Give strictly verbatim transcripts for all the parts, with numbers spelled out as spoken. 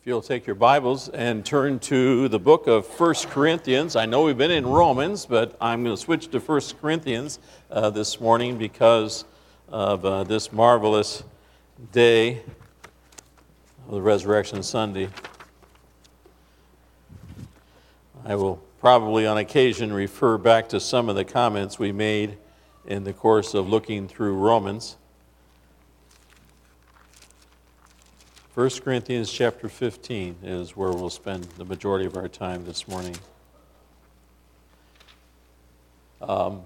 If you'll take your Bibles and turn to the book of First Corinthians. I know we've been in Romans, but I'm going to switch to First Corinthians uh, this morning because of uh, this marvelous day of the Resurrection Sunday. I will probably on occasion refer back to some of the comments we made in the course of looking through Romans. First Corinthians chapter fifteen is where we'll spend the majority of our time this morning. Um,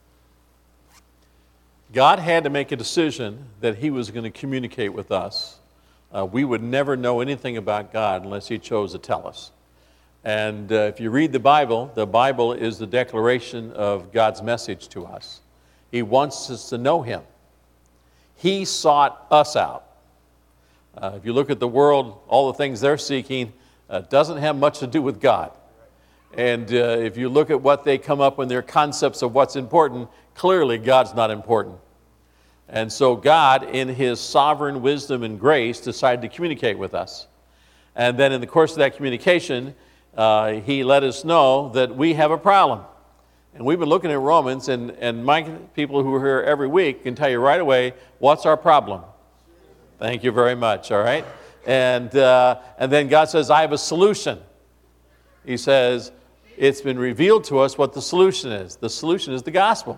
God had to make a decision that He was going to communicate with us. Uh, we would never know anything about God unless He chose to tell us. And uh, if you read the Bible, the Bible is the declaration of God's message to us. He wants us to know Him. He sought us out. Uh, if you look at the world, all the things they're seeking uh, doesn't have much to do with God. And uh, if you look at what they come up with their concepts of what's important, clearly God's not important. And so God, in His sovereign wisdom and grace, decided to communicate with us. And then in the course of that communication, uh, He let us know that we have a problem. And we've been looking at Romans, and, and my people who are here every week can tell you right away, what's our problem? Thank you very much, all right? And uh, and then God says, I have a solution. He says, it's been revealed to us what the solution is. The solution is the gospel.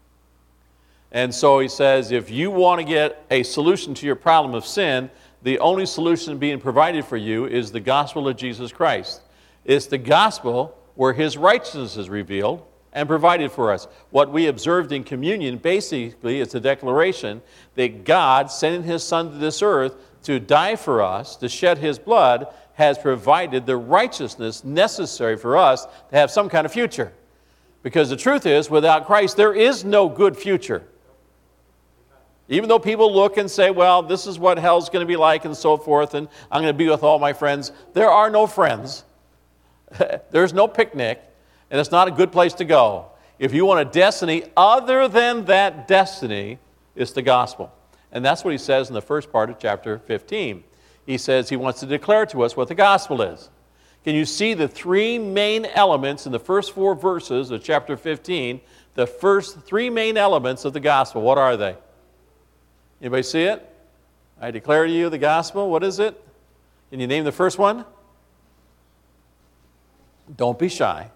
And so He says, if you want to get a solution to your problem of sin, the only solution being provided for you is the gospel of Jesus Christ. It's the gospel where His righteousness is revealed and provided for us. What we observed in communion, basically, is a declaration that God, sending His Son to this earth to die for us, to shed His blood, has provided the righteousness necessary for us to have some kind of future. Because the truth is, without Christ, there is no good future. Even though people look and say, well, this is what hell's going to be like and so forth, and I'm going to be with all my friends, there are no friends. There's no picnic. And it's not a good place to go. If you want a destiny other than that destiny, it's the gospel. And that's what he says in the first part of chapter fifteen. He says he wants to declare to us what the gospel is. Can you see the three main elements in the first four verses of chapter fifteen? The first three main elements of the gospel. What are they? Anybody see it? I declare to you the gospel. What is it? Can you name the first one? Don't be shy.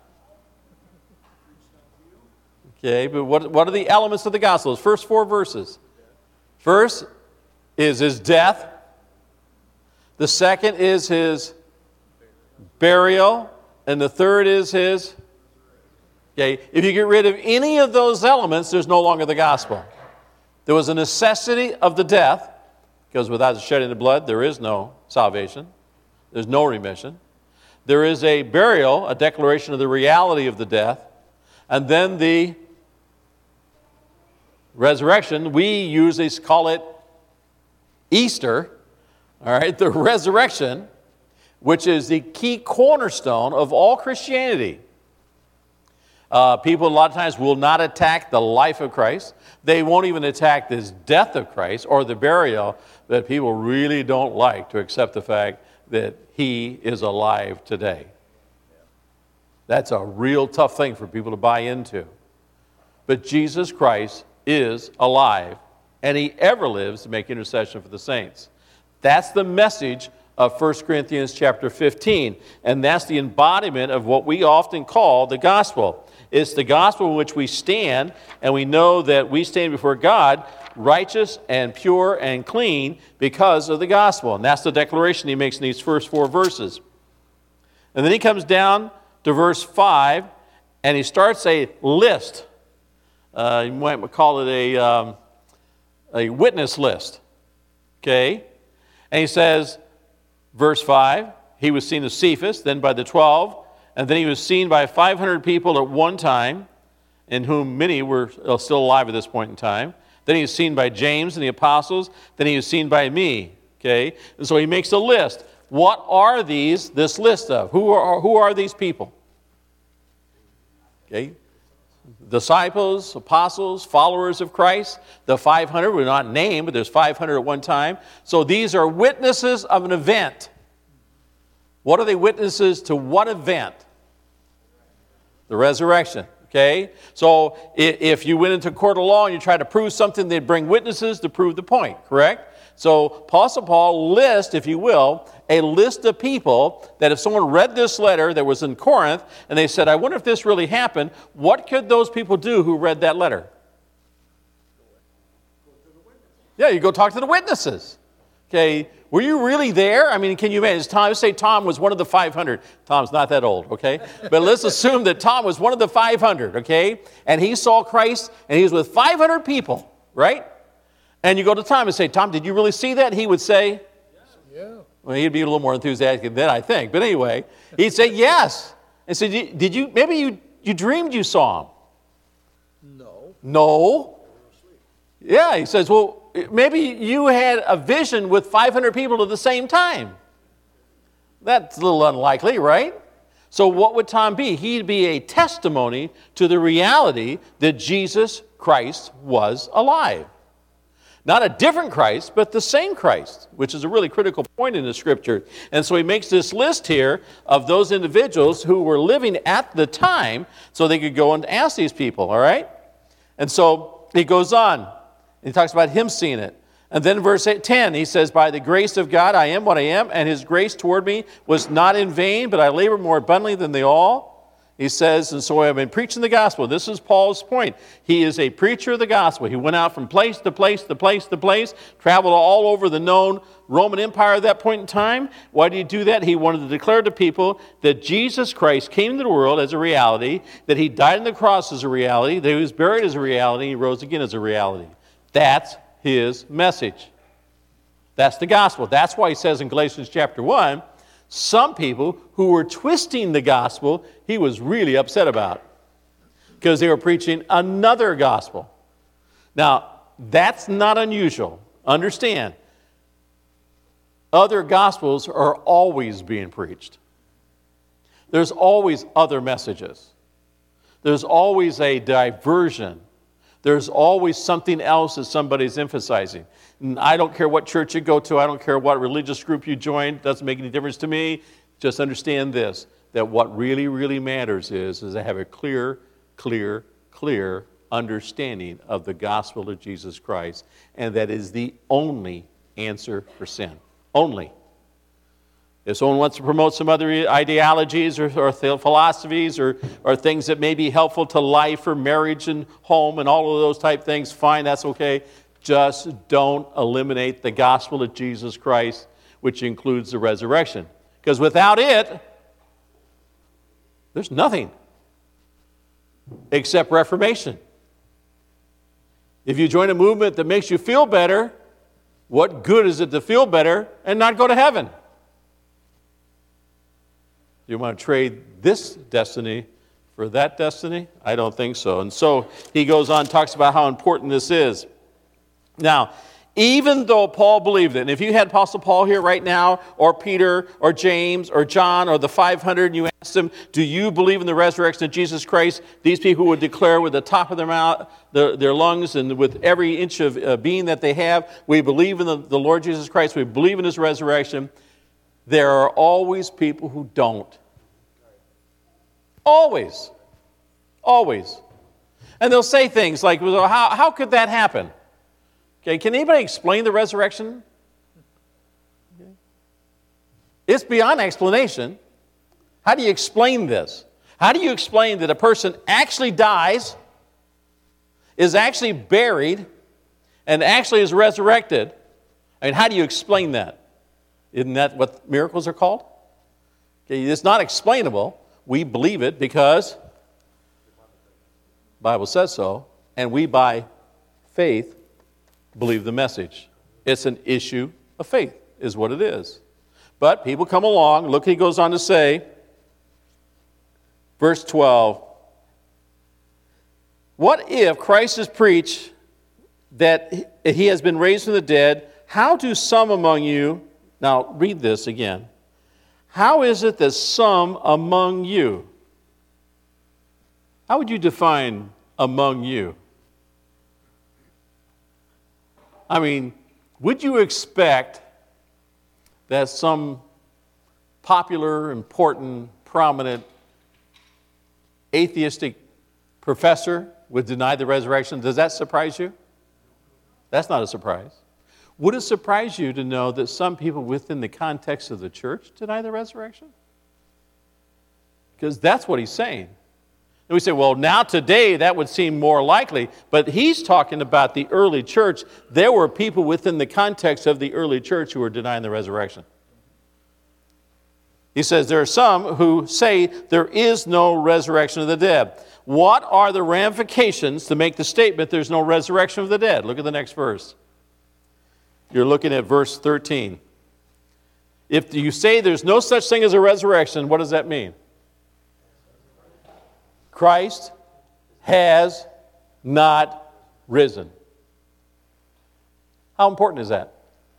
Okay, but what, what are the elements of the gospel? Those first four verses. First is His death. The second is His burial. And the third is His... Okay, if you get rid of any of those elements, there's no longer the gospel. There was a necessity of the death, because without the shedding of blood, there is no salvation. There's no remission. There is a burial, a declaration of the reality of the death. And then the resurrection, we usually call it Easter, all right, the resurrection, which is the key cornerstone of all Christianity. Uh, people a lot of times will not attack the life of Christ. They won't even attack this death of Christ or the burial, but people really don't like to accept the fact that He is alive today. That's a real tough thing for people to buy into. But Jesus Christ is alive, and He ever lives to make intercession for the saints. That's the message of First Corinthians chapter fifteen, and that's the embodiment of what we often call the gospel. It's the gospel in which we stand, and we know that we stand before God righteous and pure and clean because of the gospel. And that's the declaration he makes in these first four verses. And then he comes down to verse five, and he starts a list. Uh, you might call it a, um, a witness list. Okay? And he says, verse five, he was seen of Cephas, then by the twelve, and then he was seen by five hundred people at one time, in whom many were still alive at this point in time. Then he was seen by James and the apostles. Then he was seen by me. Okay? And so he makes a list. What are these, this list of? Who are, who are these people? Okay? Disciples, apostles, followers of Christ. The five hundred were not named, but there's five hundred at one time. So these are witnesses of an event. What are they witnesses to what event? The resurrection. Okay? So if you went into court of law and you tried to prove something, they'd bring witnesses to prove the point, correct? So Apostle Paul lists, if you will, a list of people that if someone read this letter that was in Corinth and they said, I wonder if this really happened, what could those people do who read that letter? Yeah, you go talk to the witnesses. Okay, were you really there? I mean, can you imagine? Tom, let's say Tom was one of the five hundred. Tom's not that old, okay? But let's assume that Tom was one of the five hundred, okay? And he saw Christ, and he was with five hundred people, right? And you go to Tom and say, Tom, did you really see that? He would say, yeah. Well, he'd be a little more enthusiastic than I think. But anyway, he'd say, yes. And say, did you, maybe you, you dreamed you saw him. No. No? Yeah, he says, well, maybe you had a vision with five hundred people at the same time. That's a little unlikely, right? So what would Tom be? He'd be a testimony to the reality that Jesus Christ was alive. Not a different Christ, but the same Christ, which is a really critical point in the Scripture. And so he makes this list here of those individuals who were living at the time so they could go and ask these people, all right? And so he goes on. He talks about him seeing it. And then in verse ten, he says, by the grace of God I am what I am, and his grace toward me was not in vain, but I labor more abundantly than they all. He says, and so I've been preaching the gospel. This is Paul's point. He is a preacher of the gospel. He went out from place to place to place to place, traveled all over the known Roman Empire at that point in time. Why did he do that? He wanted to declare to people that Jesus Christ came into the world as a reality, that he died on the cross as a reality, that he was buried as a reality, he rose again as a reality. That's his message. That's the gospel. That's why he says in Galatians chapter one, some people who were twisting the gospel, he was really upset about because they were preaching another gospel. Now, that's not unusual. Understand, other gospels are always being preached. There's always other messages. There's always a diversion. There's always something else that somebody's emphasizing. And I don't care what church you go to. I don't care what religious group you join. It doesn't make any difference to me. Just understand this, that what really, really matters is, is to have a clear, clear, clear understanding of the gospel of Jesus Christ. And that is the only answer for sin. Only. If someone wants to promote some other ideologies or, or philosophies or, or things that may be helpful to life or marriage and home and all of those type things, fine, that's okay. Just don't eliminate the gospel of Jesus Christ, which includes the resurrection. Because without it, there's nothing except reformation. If you join a movement that makes you feel better, what good is it to feel better and not go to heaven? You want to trade this destiny for that destiny? I don't think so. And so he goes on, talks about how important this is. Now, even though Paul believed it, and if you had Apostle Paul here right now, or Peter, or James, or John, or the five hundred, and you asked them, do you believe in the resurrection of Jesus Christ? These people would declare with the top of their mouth, their, their lungs, and with every inch of uh, being that they have, we believe in the, the Lord Jesus Christ, we believe in his resurrection. There are always people who don't. Always. Always. And they'll say things like, well, how, how could that happen? Okay, can anybody explain the resurrection? Okay. It's beyond explanation. How do you explain this? How do you explain that a person actually dies, is actually buried, and actually is resurrected? I mean, how do you explain that? Isn't that what miracles are called? Okay, it's not explainable. We believe it because the Bible says so, and we by faith believe the message. It's an issue of faith, is what it is. But people come along, look, he goes on to say, verse twelve, what if Christ is preached that he has been raised from the dead? How do some among you, now read this again, how is it that some among you, how would you define among you? I mean, would you expect that some popular, important, prominent, atheistic professor would deny the resurrection. Does that surprise you? That's not a surprise. Would it surprise you to know that some people within the context of the church deny the resurrection? Because that's what he's saying. And we say, well, now today that would seem more likely, but he's talking about the early church. There were people within the context of the early church who were denying the resurrection. He says there are some who say there is no resurrection of the dead. What are the ramifications to make the statement there's no resurrection of the dead? Look at the next verse. You're looking at verse thirteen. If you say there's no such thing as a resurrection, what does that mean? Christ has not risen. How important is that?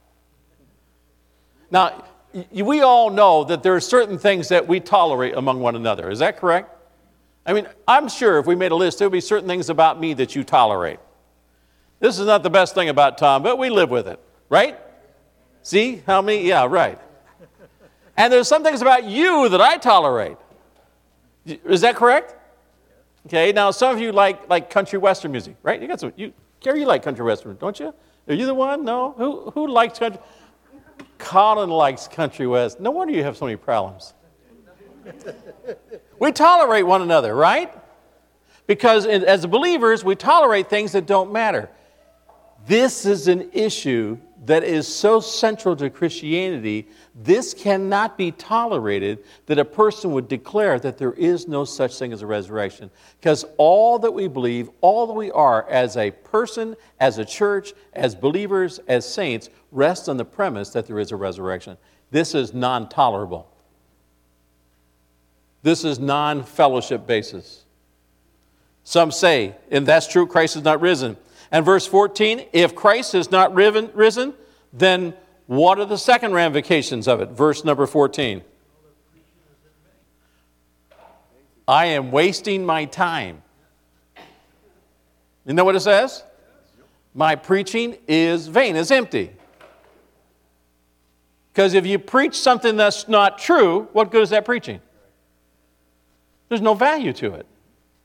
Now, we all know that there are certain things that we tolerate among one another. Is that correct? I mean, I'm sure if we made a list, there would be certain things about me that you tolerate. This is not the best thing about Tom, but we live with it, right? See how many? Yeah, right. And there's some things about you that I tolerate. Is that correct? Okay, now some of you like, like country western music, right? You got some, you, Gary, you like country western, don't you? Are you the one? No? Who, who likes country? Colin likes country west. No wonder you have so many problems. We tolerate one another, right? Because as believers, we tolerate things that don't matter. This is an issue that is so central to Christianity. This cannot be tolerated, that a person would declare that there is no such thing as a resurrection. Because all that we believe, all that we are as a person, as a church, as believers, as saints, rests on the premise that there is a resurrection. This is non-tolerable. This is non-fellowship basis. Some say, and that's true, Christ is not risen. And verse fourteen, if Christ is not risen, then what are the second ramifications of it? Verse number fourteen. I am wasting my time. You know what it says? My preaching is vain, is empty. Because if you preach something that's not true, what good is that preaching? There's no value to it.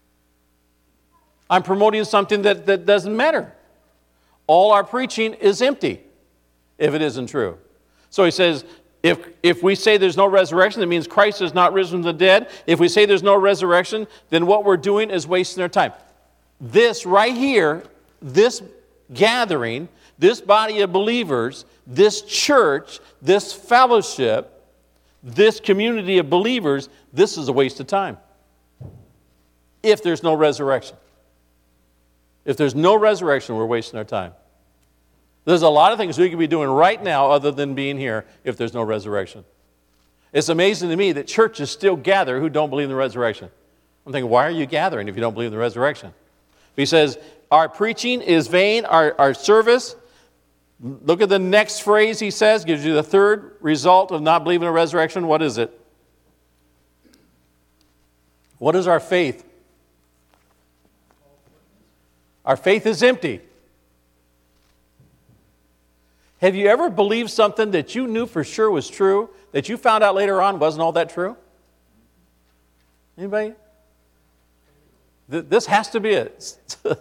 I'm promoting something that, that doesn't matter. All our preaching is empty if it isn't true. So he says, if, if we say there's no resurrection, that means Christ is not risen from the dead. If we say there's no resurrection, then what we're doing is wasting our time. This right here, this gathering, this body of believers, this church, this fellowship, this community of believers, this is a waste of time. If there's no resurrection. If there's no resurrection, we're wasting our time. There's a lot of things we could be doing right now other than being here if there's no resurrection. It's amazing to me that churches still gather who don't believe in the resurrection. I'm thinking, why are you gathering if you don't believe in the resurrection? He says, our preaching is vain, our, our service. Look at the next phrase he says, gives you the third result of not believing in the resurrection. What is it? What is our faith? Our faith is empty. Have you ever believed something that you knew for sure was true, that you found out later on wasn't all that true? Anybody? This has to be it.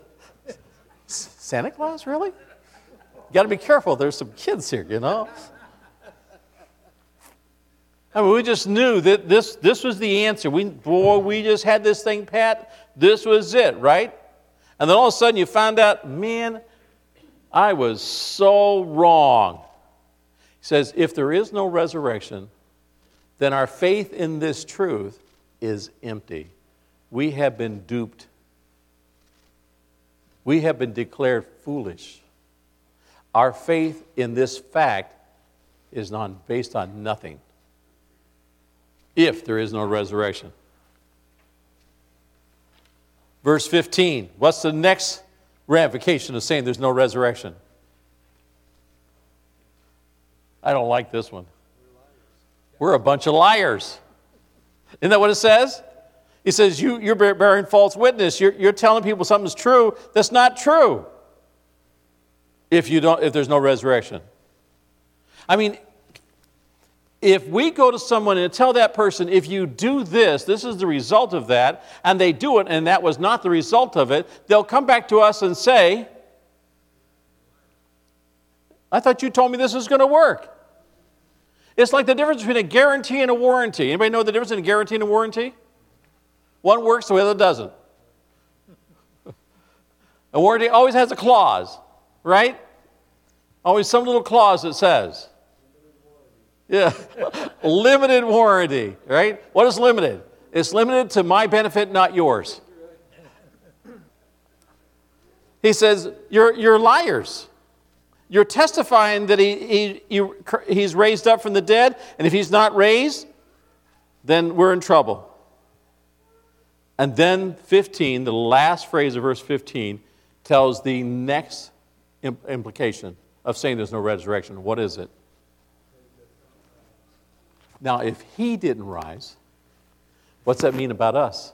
Santa Claus, really? You got to be careful. There's some kids here, you know. I mean, we just knew that this, this was the answer. We, boy, we just had this thing pat. This was it, right? And then all of a sudden you found out, man, I was so wrong. He says, if there is no resurrection, then our faith in this truth is empty. We have been duped. We have been declared foolish. Our faith in this fact is not based on nothing. If there is no resurrection. Verse fifteen, what's the next ramification of saying there's no resurrection? I don't like this one. We're a bunch of liars. Isn't that what it says? He says, you, you're bearing false witness. You're, you're telling people something's true that's not true if, you don't, if there's no resurrection. I mean, if we go to someone and tell that person, if you do this, this is the result of that, and they do it, and that was not the result of it, they'll come back to us and say, I thought you told me this was going to work. It's like the difference between a guarantee and a warranty. Anybody know the difference between a guarantee and a warranty? One works, the other doesn't. A warranty always has a clause, right? Always some little clause that says. Yeah, limited warranty, right? What is limited? It's limited to my benefit, not yours. He says, you're, you're liars. You're testifying that he, he, he, he's raised up from the dead, and if he's not raised, then we're in trouble. And then fifteen, the last phrase of verse fifteen, tells the next implication of saying there's no resurrection. What is it? Now, if he didn't rise, what's that mean about us?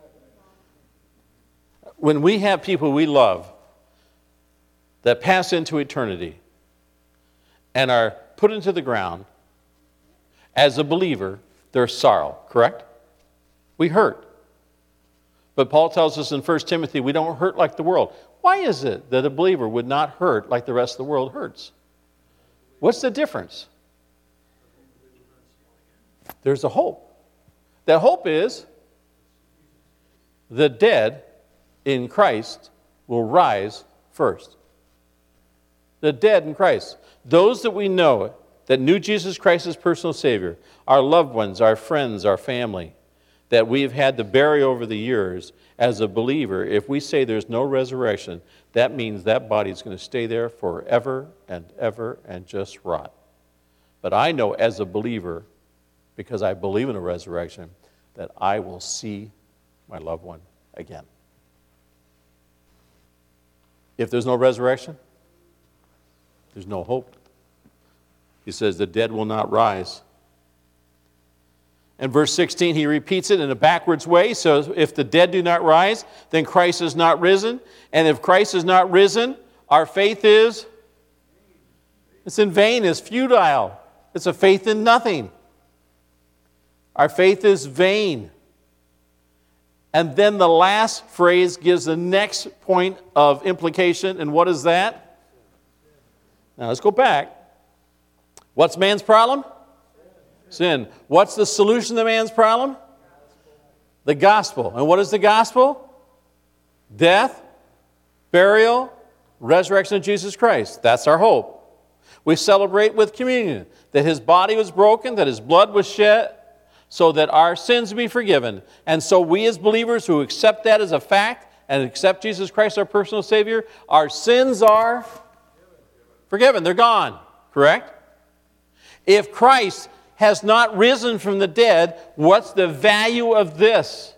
When we have people we love that pass into eternity and are put into the ground, as a believer, there's sorrow, correct? We hurt. But Paul tells us in First Timothy, we don't hurt like the world. Why is it that a believer would not hurt like the rest of the world hurts? What's the difference? There's a hope. That hope is the dead in Christ will rise first. The dead in Christ. Those that we know that knew Jesus Christ as personal Savior, our loved ones, our friends, our family, that we've had to bury over the years, as a believer, if we say there's no resurrection, that means that body's going to stay there forever and ever and just rot. But I know as a believer, because I believe in a resurrection, that I will see my loved one again. If there's no resurrection, there's no hope. He says the dead will not rise. In verse sixteen, he repeats it in a backwards way. So if the dead do not rise, then Christ is not risen. And if Christ is not risen, our faith is, it's in vain, it's futile. It's a faith in nothing. Our faith is vain. And then the last phrase gives the next point of implication. And what is that? Now let's go back. What's man's problem? Sin. What's the solution to man's problem? The gospel. And what is the gospel? Death, burial, resurrection of Jesus Christ. That's our hope. We celebrate with communion that his body was broken, that his blood was shed, so that our sins be forgiven. And so we as believers who accept that as a fact and accept Jesus Christ our personal Savior, our sins are forgiven. They're gone. Correct? If Christ has not risen from the dead, what's the value of this?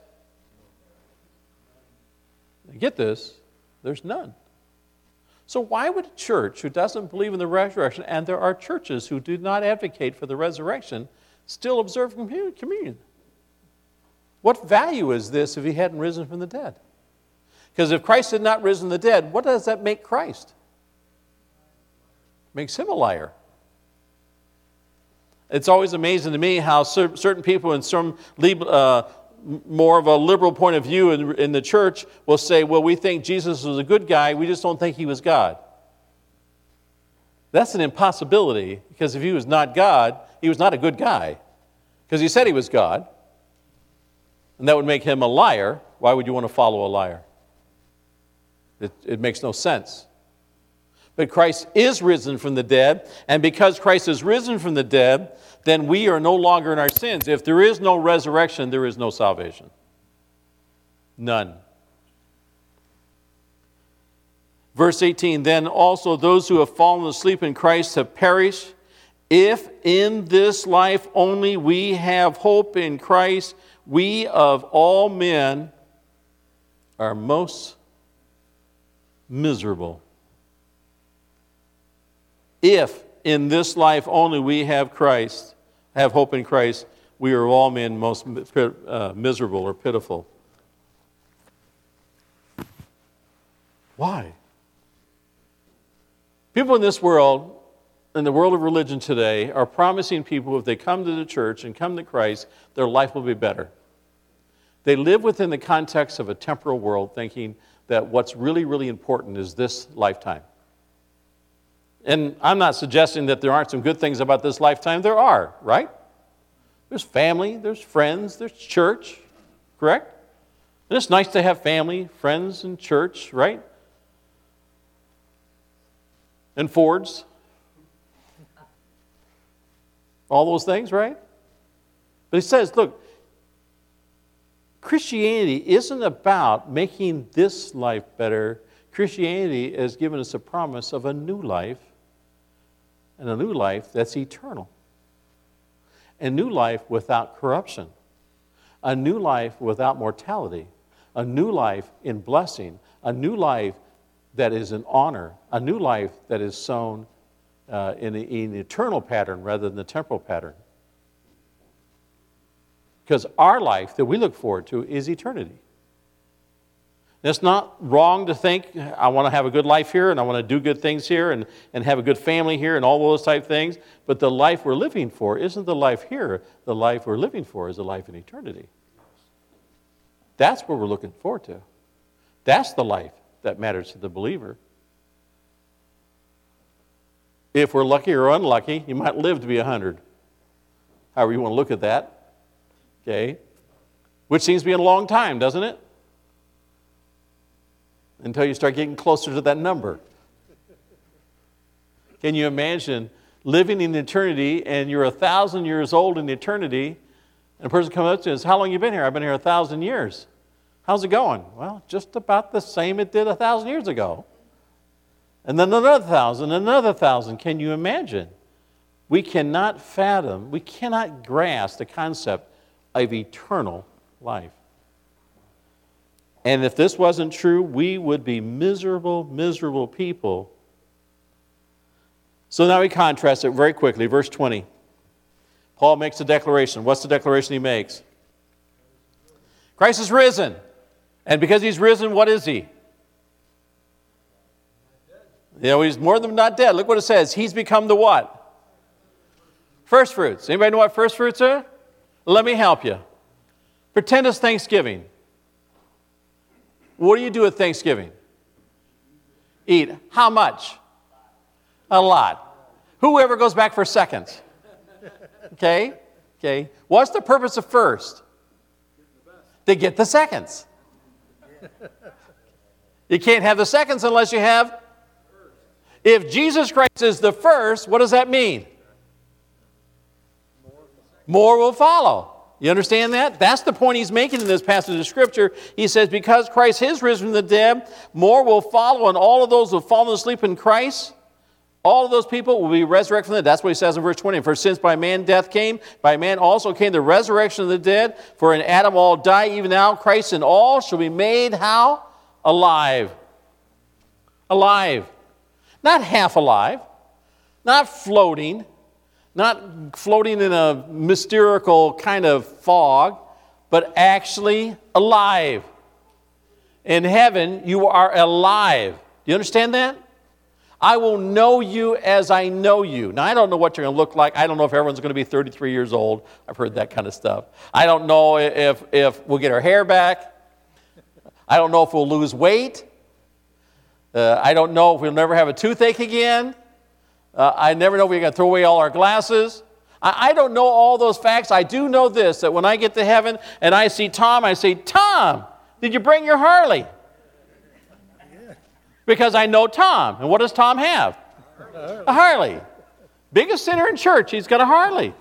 Get this, there's none. So why would a church who doesn't believe in the resurrection, and there are churches who do not advocate for the resurrection, still observe communion? What value is this if he hadn't risen from the dead? Because if Christ had not risen from the dead, what does that make Christ? Makes him a liar. It's always amazing to me how certain people in some uh, more of a liberal point of view in, in the church will say, well, we think Jesus was a good guy, we just don't think he was God. That's an impossibility, because if he was not God, he was not a good guy. Because he said he was God. And that would make him a liar. Why would you want to follow a liar? It, it makes no sense. But Christ is risen from the dead, and because Christ is risen from the dead, then we are no longer in our sins. If there is no resurrection, there is no salvation. None. Verse eighteen, then also those who have fallen asleep in Christ have perished. If in this life only we have hope in Christ, we of all men are most miserable. If in this life only we have Christ, have hope in Christ, we are all men most uh, miserable or pitiful. Why? People in this world in the world of religion today are promising people if they come to the church and come to Christ, their life will be better. They live within the context of a temporal world thinking that what's really, really important is this lifetime. And I'm not suggesting that there aren't some good things about this lifetime. There are, right? There's family, there's friends, there's church, correct? And it's nice to have family, friends, and church, right? And Fords. All those things, right? But he says, look, Christianity isn't about making this life better. Christianity has given us a promise of a new life, and a new life that's eternal. A new life without corruption. A new life without mortality. A new life in blessing. A new life that is in honor. A new life that is sown uh, in, a, in an eternal pattern rather than the temporal pattern. Because our life that we look forward to is eternity. It's not wrong to think, I want to have a good life here and I want to do good things here and, and have a good family here and all those type things. But the life we're living for isn't the life here. The life we're living for is a life in eternity. That's what we're looking forward to. That's the life that matters to the believer. If we're lucky or unlucky, you might live to be one hundred. However you want to look at that. Okay? Which seems to be a long time, doesn't it? Until you start getting closer to that number. Can you imagine living in eternity and you're a thousand years old in eternity and a person comes up to you and says, how long have you been here? I've been here a thousand years. How's it going? Well, just about the same it did a thousand years ago. And then another thousand, another thousand. Can you imagine? We cannot fathom, we cannot grasp the concept of eternal life. And if this wasn't true, we would be miserable, miserable people. So now we contrast it very quickly. Verse twenty. Paul makes a declaration. What's the declaration he makes? Christ is risen. And because he's risen, what is he? You know, he's more than not dead. Look what it says. He's become the what? First fruits. Anybody know what first fruits are? Let me help you. Pretend it's Thanksgiving. What do you do at Thanksgiving? Eat. How much? A lot. Whoever goes back for seconds? Okay? Okay. What's the purpose of first? To get the seconds. You can't have the seconds unless you have. If Jesus Christ is the first, what does that mean? More will follow. You understand that? That's the point he's making in this passage of Scripture. He says, because Christ is risen from the dead, more will follow, and all of those who have fallen asleep in Christ, all of those people will be resurrected from the dead. That's what he says in verse twenty. For since by man death came, by man also came the resurrection of the dead. For in Adam all die, even now Christ in all shall be made how? Alive. Alive. Not half alive. Not floating. Not floating in a mystical kind of fog, but actually alive. In heaven, you are alive. Do you understand that? I will know you as I know you. Now, I don't know what you're going to look like. I don't know if everyone's going to be thirty-three years old. I've heard that kind of stuff. I don't know if, if we'll get our hair back. I don't know if we'll lose weight. Uh, I don't know if we'll never have a toothache again. Uh, I never know if we're going to throw away all our glasses. I, I don't know all those facts. I do know this, that when I get to heaven and I see Tom, I say, Tom, did you bring your Harley? Because I know Tom. And what does Tom have? A Harley. Biggest sinner in church, he's got a Harley.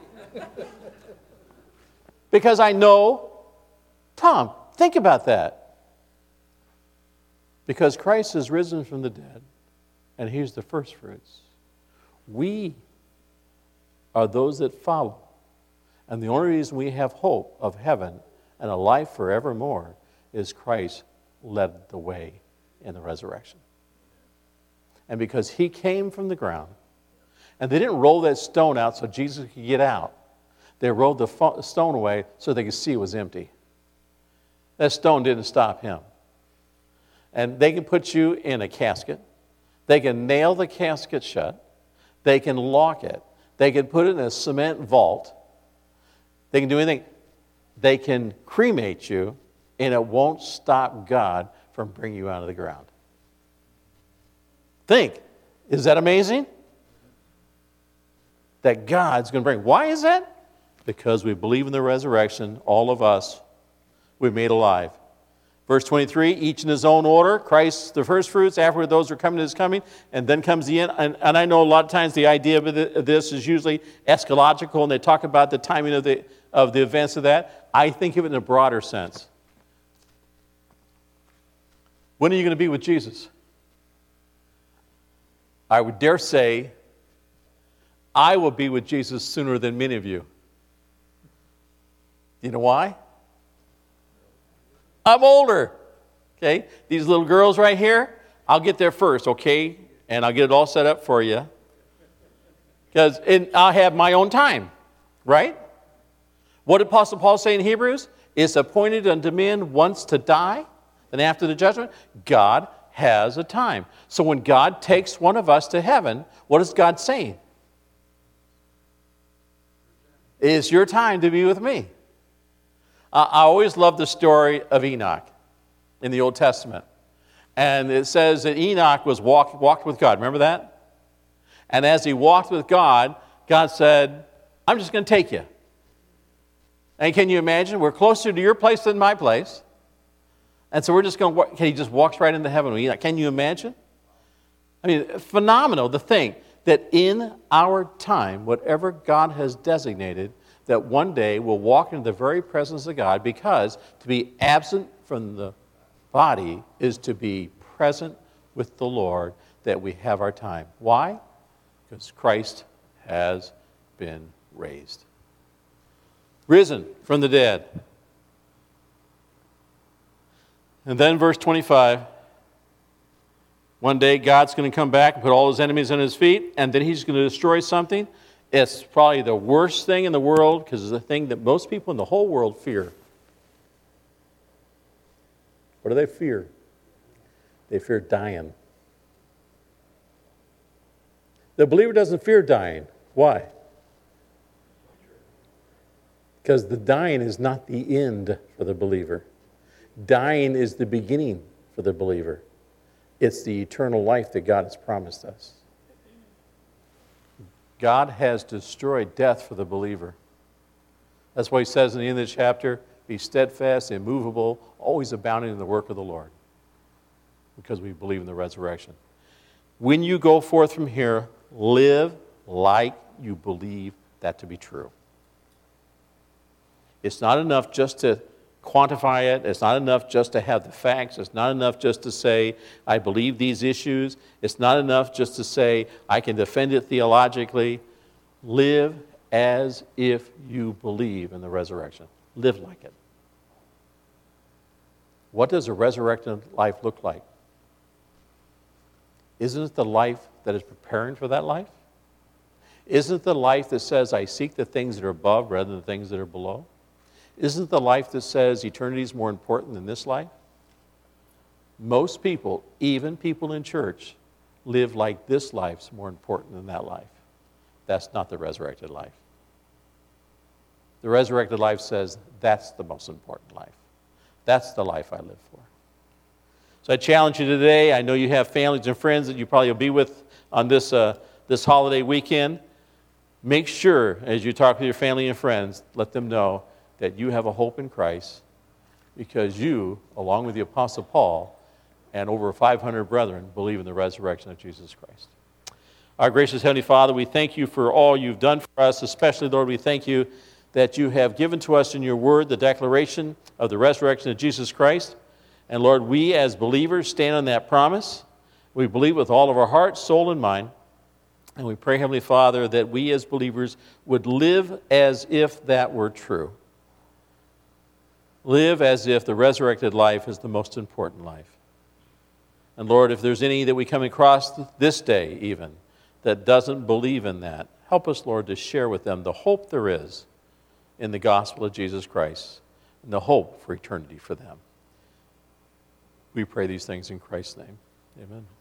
Because I know Tom. Think about that. Because Christ is risen from the dead, and he's the first fruits. We are those that follow. And the only reason we have hope of heaven and a life forevermore is Christ led the way in the resurrection. And because he came from the ground, and they didn't roll that stone out so Jesus could get out. They rolled the fo- stone away so they could see it was empty. That stone didn't stop him. And they can put you in a casket. They can nail the casket shut. They can lock it. They can put it in a cement vault. They can do anything. They can cremate you, and it won't stop God from bringing you out of the ground. Think, is that amazing? That God's going to bring. Why is that? Because we believe in the resurrection, all of us, we're made alive. Verse twenty-three, each in his own order. Christ, the first fruits, afterward those who are coming to his coming, and then comes the end. And, and I know a lot of times the idea of this is usually eschatological, and they talk about the timing of the, of the events of that. I think of it in a broader sense. When are you going to be with Jesus? I would dare say, I will be with Jesus sooner than many of you. You know why? I'm older. Okay? These little girls right here, I'll get there first, okay? And I'll get it all set up for you. Because I'll have my own time, right? What did Apostle Paul say in Hebrews? It's appointed unto men once to die, and after the judgment, God has a time. So when God takes one of us to heaven, what is God saying? It's your time to be with me. Uh, I always love the story of Enoch in the Old Testament. And it says that Enoch was walk, walked with God. Remember that? And as he walked with God, God said, I'm just going to take you. And can you imagine? We're closer to your place than my place. And so we're just going to walk. He just walks right into heaven with Enoch. Can you imagine? I mean, phenomenal to think that in our time, whatever God has designated, that one day we'll walk into the very presence of God, because to be absent from the body is to be present with the Lord, that we have our time. Why? Because Christ has been raised. Risen from the dead. And then verse twenty-five, one day God's going to come back and put all his enemies on his feet, and then he's going to destroy something. It's probably the worst thing in the world, because it's the thing that most people in the whole world fear. What do they fear? They fear dying. The believer doesn't fear dying. Why? Because the dying is not the end for the believer. Dying is the beginning for the believer. It's the eternal life that God has promised us. God has destroyed death for the believer. That's why he says in the end of the chapter, be steadfast, immovable, always abounding in the work of the Lord. Because we believe in the resurrection. When you go forth from here, live like you believe that to be true. It's not enough just to quantify it. It's not enough just to have the facts. It's not enough just to say, I believe these issues. It's not enough just to say, I can defend it theologically. Live as if you believe in the resurrection. Live like it. What does a resurrected life look like? Isn't it the life that is preparing for that life? Isn't it the life that says, I seek the things that are above rather than the things that are below? Isn't it the life that says eternity is more important than this life? Most people, even people in church, live like this life's more important than that life. That's not the resurrected life. The resurrected life says that's the most important life. That's the life I live for. So I challenge you today. I know you have families and friends that you probably will be with on this, uh, this holiday weekend. Make sure, as you talk with your family and friends, let them know that you have a hope in Christ, because you, along with the Apostle Paul and over five hundred brethren, believe in the resurrection of Jesus Christ. Our gracious Heavenly Father, we thank you for all you've done for us. Especially, Lord, we thank you that you have given to us in your word the declaration of the resurrection of Jesus Christ. And Lord, we as believers stand on that promise. We believe with all of our heart, soul, and mind. And we pray, Heavenly Father, that we as believers would live as if that were true. Live as if the resurrected life is the most important life. And Lord, if there's any that we come across this day even that doesn't believe in that, help us, Lord, to share with them the hope there is in the gospel of Jesus Christ and the hope for eternity for them. We pray these things in Christ's name. Amen.